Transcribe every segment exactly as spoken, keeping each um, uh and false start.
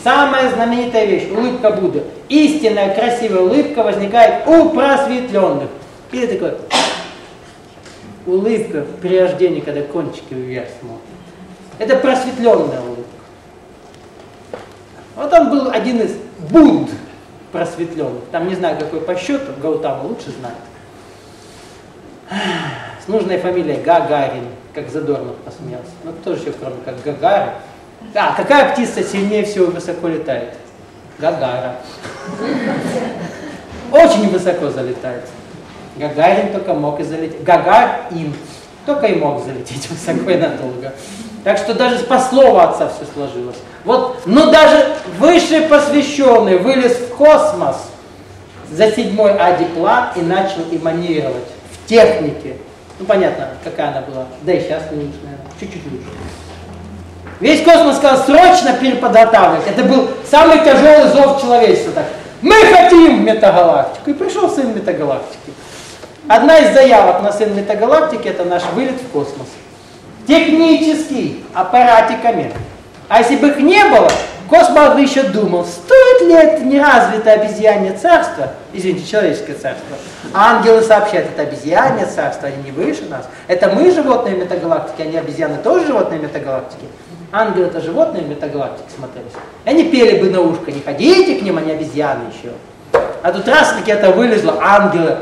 Самая знаменитая вещь, улыбка Будды. Истинная красивая улыбка возникает у просветленных. И такой улыбка при рождении, когда кончики вверх смотрят. Это просветленная улыбка. Вот он был один из Будд просветленных. Там не знаю какой по счету, Гаутама лучше знает. С нужной фамилией Гагарин, как Задорнов посмеялся. Ну кто же еще, кроме как Гагарин? А, какая птица сильнее всего высоко летает? Гагара. Очень высоко залетает. Гагарин только мог и залететь. Гагарин только и мог залететь высоко и надолго. Так что даже по слову отца все сложилось. Вот, ну даже высший посвященный вылез в космос за седьмой адиплан и начал эманировать в технике. Ну понятно, какая она была. Да и сейчас лучше, наверное. Чуть-чуть лучше. Весь космос сказал срочно переподготавливать. Это был самый тяжелый зов человечества. Так. Мы хотим метагалактику. И пришел сын метагалактики. Одна из заявок на сын метагалактики — это наш вылет в космос. Технический, аппаратиками. А если бы их не было, космос бы еще думал, стоит ли это неразвитое обезьянье царство, извините, человеческое царство, а ангелы сообщают, это обезьянье царство, они не выше нас. Это мы животные метагалактики, они обезьяны тоже животные метагалактики. Ангелы — это животные метагалактики смотрелись. Они пели бы на ушко, не ходите к ним, они обезьяны еще. А тут раз ракета вылезла, ангелы.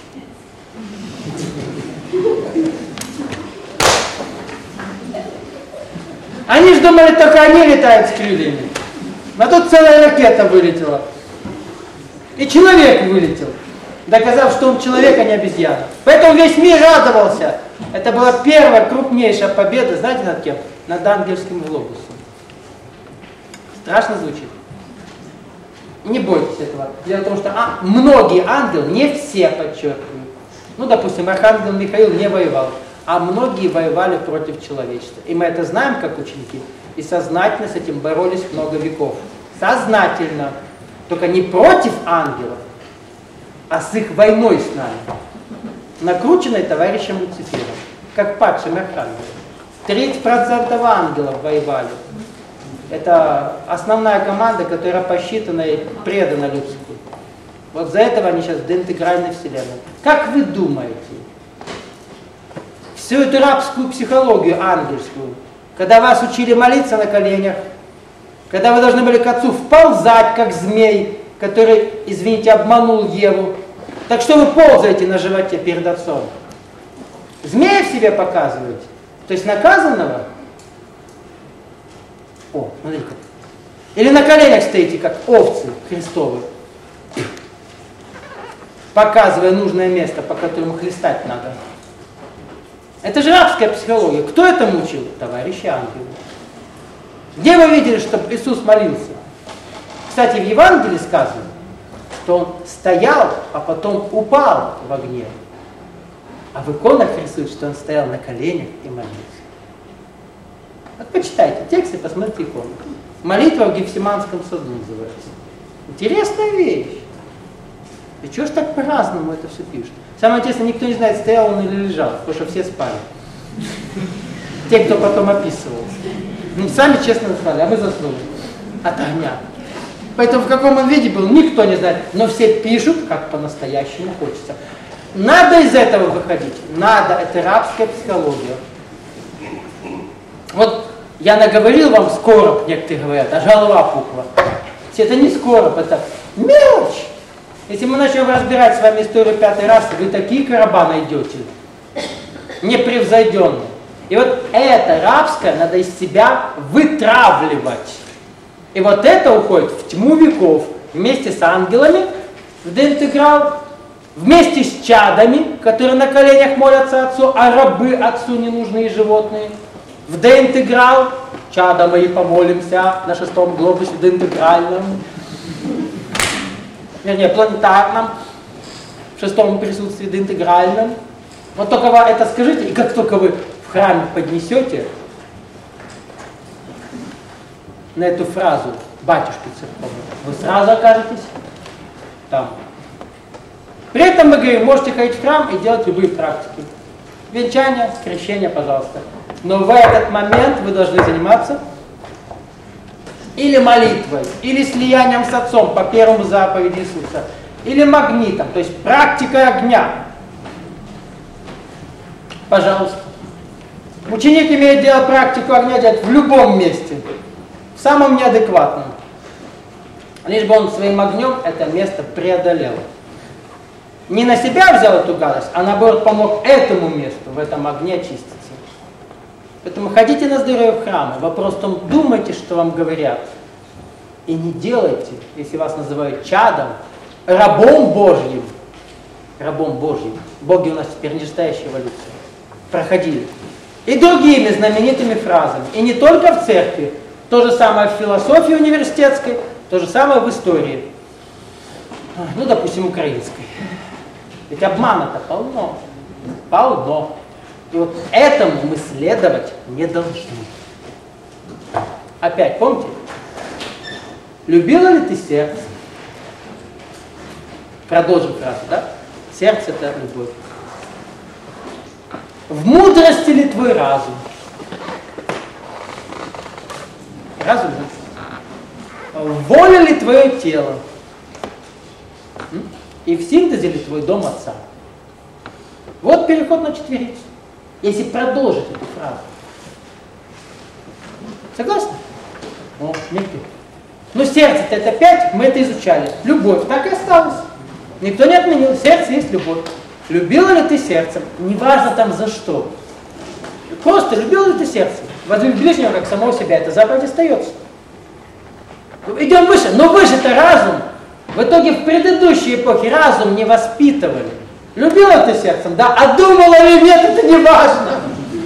Они же думали, только они летают с крыльями. А тут целая ракета вылетела. И человек вылетел, доказав, что он человек, а не обезьяна. Поэтому весь мир радовался. Это была первая крупнейшая победа, знаете, над кем? Над ангельским глобусом. Страшно звучит? Не бойтесь этого. Дело в том, что а, многие ангелы, не все, подчеркиваю. Ну, допустим, архангел Михаил не воевал. А многие воевали против человечества. И мы это знаем, как ученики, и сознательно с этим боролись много веков. Сознательно. Только не против ангелов, а с их войной с нами. Накрученной товарищем Люцифером, как падшим архангелом. тридцать процентов ангелов воевали. Это основная команда, которая посчитана и предана Люциферу. Вот за этого они сейчас в деинтегральной вселенной. Как вы думаете? Всю эту рабскую психологию ангельскую, когда вас учили молиться на коленях, когда вы должны были к отцу вползать, как змей, который, извините, обманул Еву. Так что вы ползаете на животе перед отцом? Змея в себе показываете? То есть наказанного? О, смотрите. Или на коленях стоите, как овцы Христовы, показывая нужное место, по которому хлестать надо. Это же рабская психология. Кто это мучил? Товарищи ангелы. Где вы видели, чтобы Иисус молился? Кстати, в Евангелии сказано, что он стоял, а потом упал в огне. А в иконах рисуют, что он стоял на коленях и молился. Вот почитайте текст и посмотрите икону. Молитва в Гефсиманском саду называется. Интересная вещь. И чего ж так по-разному это все пишут? Самое интересное, никто не знает, стоял он или лежал, потому что все спали. Те, кто потом описывал. Ну, сами честно спали, а мы заснули от огня. Поэтому в каком он виде был, никто не знает. Но все пишут, как по-настоящему хочется. Надо из этого выходить. Надо. Это рабская психология. Вот я наговорил вам скороб, некоторые говорят, а голова пухла. Это не скороб, это мелочь. Если мы начнем разбирать с вами историю пятой расы, вы такие короба найдете, непревзойденные. И вот это рабское надо из себя вытравливать. И вот это уходит в тьму веков вместе с ангелами в деинтеграл, вместе с чадами, которые на коленях молятся отцу, а рабы отцу ненужные животные. В деинтеграл, чада мои, помолимся на шестом глобусе деинтегральном. Вернее, планетарном, в шестом присутствии деинтегральном. Вот только вы это скажите, и как только вы в храме поднесете на эту фразу батюшки церковного, вы сразу окажетесь там. При этом мы говорим, можете ходить в храм и делать любые практики. Венчание, крещение, пожалуйста. Но в этот момент вы должны заниматься или молитвой, или слиянием с Отцом по первому заповеди Иисуса, или магнитом, то есть практикой огня. Пожалуйста. Ученик имеет дело практику огня делать в любом месте, в самом неадекватном. Лишь бы он своим огнем это место преодолел. Не на себя взял эту гадость, а наоборот помог этому месту в этом огне очиститься. Поэтому ходите на здоровье в храмы. Вопрос в том, думайте, что вам говорят. И не делайте, если вас называют чадом, рабом Божьим. Рабом Божьим. Боги у нас теперь нижестоящая эволюция. Проходили. И другими знаменитыми фразами. И не только в церкви. То же самое в философии университетской, то же самое в истории. Ну, допустим, украинской. Ведь обмана-то полно. Полно. И вот этому мы следовать не должны. Опять, помните? Любила ли ты сердце? Продолжим фразу, да? Сердце — это любовь. В мудрости ли твой разум? Разум, да? В воле ли твое тело? И в синтезе ли твой дом Отца? Вот переход на четверицу. Если продолжить эту фразу. Согласны? О, никто. Но сердце-то это пять, мы это изучали. Любовь так и осталась. Никто не отменил. Сердце есть любовь. Любила ли ты сердцем? Неважно там за что. Просто любила ли ты сердцем? Возлюби ближнего, как самого себя. Это заповедь остается. Идем выше. Но выше-то разум. В итоге в предыдущей эпохе разум не воспитывали. Любила ты сердцем, да? А думала ли нет, это не важно.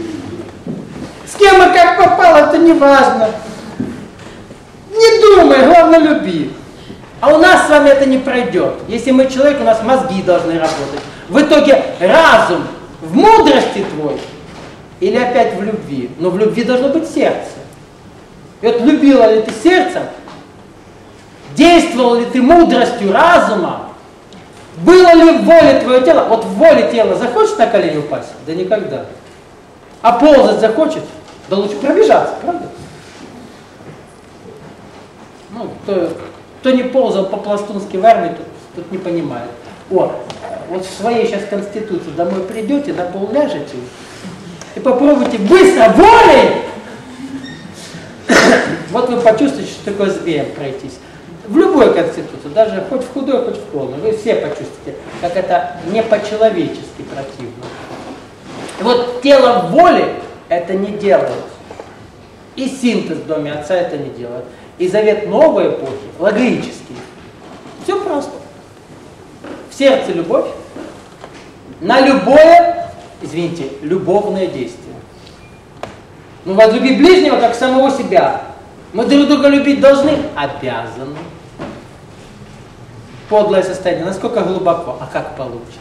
С кем и как попало, это не важно. Не думай, главное люби. А у нас с вами это не пройдет. Если мы человек, у нас мозги должны работать. В итоге разум в мудрости твой или опять в любви. Но в любви должно быть сердце. И вот любила ли ты сердцем, действовал ли ты мудростью разума, было ли в воле твое тело? Вот в воле тела захочет на колени упасть? Да никогда. А ползать захочет? Да лучше пробежаться, правда? Ну, кто, кто не ползал по-пластунски в армии, тут, тут не понимает. О, вот в своей сейчас конституции домой придете, на пол ляжете и попробуйте быстро волей. Вот вы почувствуете, что такое змеем пройтись. В любой конституции, даже хоть в худой, хоть в полной, вы все почувствуете, как это не по-человечески противно. И вот тело воли это не делает. И синтез в доме Отца это не делает. И завет новой эпохи, логический. Все просто. В сердце любовь, на любое, извините, любовное действие. Ну, возлюби ближнего, как самого себя. Мы друг друга любить должны, обязаны. Подлое состояние, насколько глубоко, а как получится.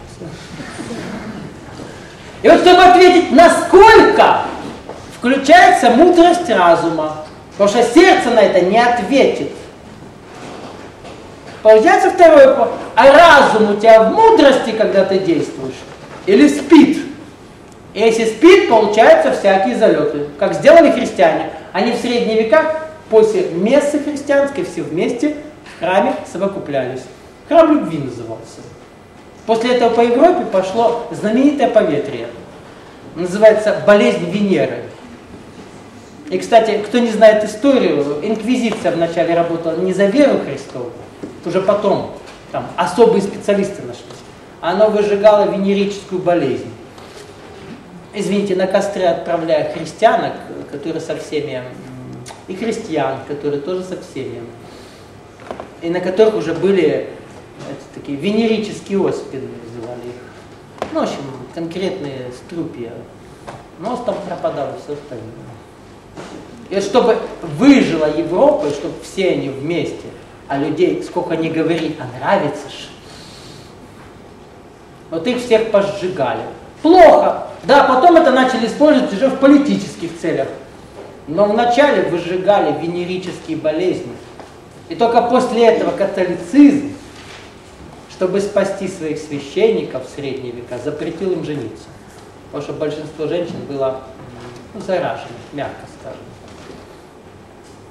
И вот чтобы ответить, насколько включается мудрость разума, потому что сердце на это не ответит. Получается второй вопрос, а разум у тебя в мудрости, когда ты действуешь, или спит? И если спит, получаются всякие залеты, как сделали христиане. Они в средние века после мессы христианской все вместе в храме совокуплялись. Храм любви назывался. После этого по Европе пошло знаменитое поветрие. Называется болезнь Венеры. И, кстати, кто не знает историю, инквизиция вначале работала не за веру Христову, уже потом там особые специалисты нашлись. Она выжигала венерическую болезнь. Извините, на костры отправляя христианок, которые со всеми, и христиан, которые тоже со всеми, и на которых уже были это, такие венерические оспины, называли их. Ну, в общем, конкретные струпья. Нос там пропадал и все остальное. И вот чтобы выжила Европа, и чтобы все они вместе, а людей, сколько ни говори, а нравится ж. Вот их всех пожигали. Плохо. Да, потом это начали использовать уже в политических целях. Но вначале выжигали венерические болезни. И только после этого католицизм, чтобы спасти своих священников в средние века, запретил им жениться. Потому что большинство женщин было ну, заражено, мягко скажем.